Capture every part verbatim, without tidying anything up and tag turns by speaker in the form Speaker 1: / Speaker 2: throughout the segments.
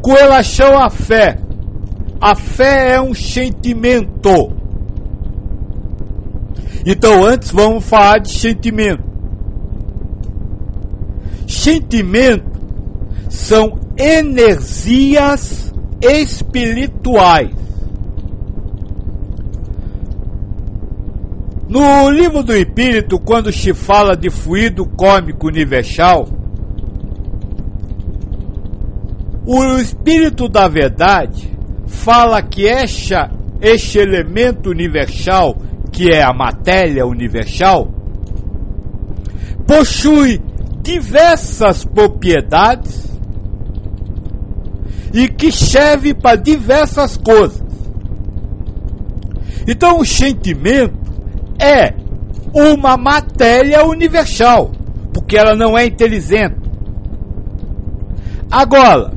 Speaker 1: com relação à fé, a fé é um sentimento. Então antes vamos falar de sentimento. Sentimentos são energias espirituais. No livro do Espírito, quando se fala de fluido cósmico universal, o Espírito da Verdade fala que esta, este elemento universal, que é a matéria universal, possui diversas propriedades e que serve para diversas coisas. Então o sentimento é uma matéria universal, porque ela não é inteligente. Agora,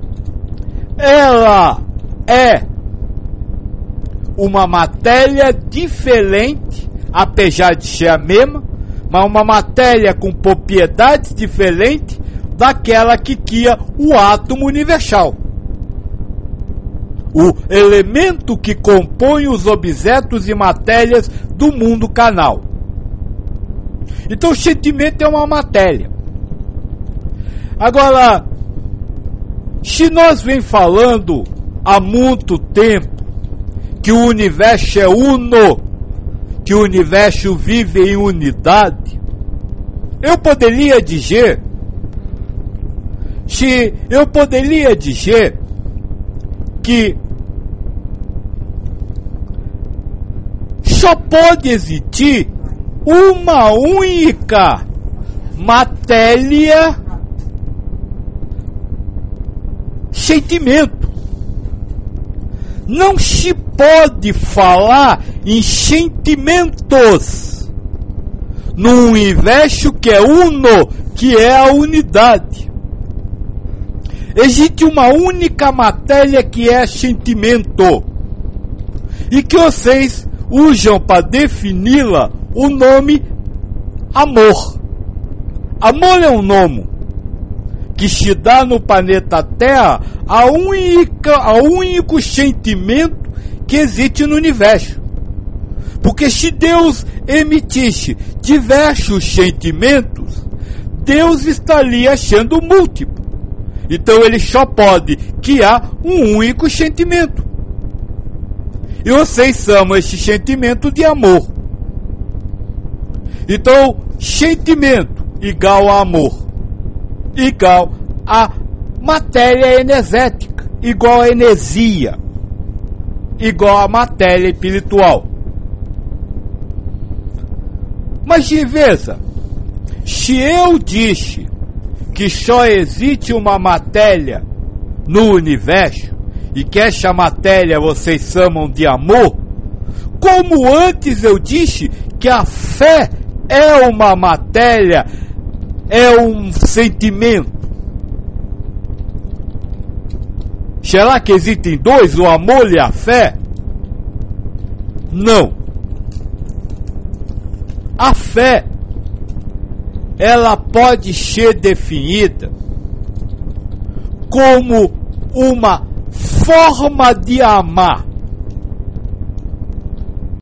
Speaker 1: ela é uma matéria diferente, apesar de ser a mesma, mas uma matéria com propriedades diferentes daquela que cria o átomo universal. O elemento que compõe os objetos e matérias do mundo carnal. Então o sentimento é uma matéria. Agora, se nós vem falando há muito tempo que o universo é uno, que o universo vive em unidade, eu poderia dizer, se eu poderia dizer que só pode existir uma única matéria, sentimento. Não se pode falar em sentimentos no universo que é uno, que é a unidade. Existe uma única matéria que é sentimento, e que vocês usam para defini-la o nome amor. Amor é um nome que se dá no planeta Terra a única, a único sentimento que existe no universo. Porque se Deus emitisse diversos sentimentos, Deus estaria sendo múltiplo. Então ele só pode criar um único sentimento. E vocês chamam esse sentimento de amor. Então, sentimento igual a amor, igual a matéria energética, igual a energia, igual a matéria espiritual. Mas veja, se eu disse que só existe uma matéria no universo, e que essa matéria vocês chamam de amor, como antes eu disse que a fé é uma matéria, é um sentimento. Será que existem dois, o amor e a fé? Não. A fé, ela pode ser definida como uma forma de amar.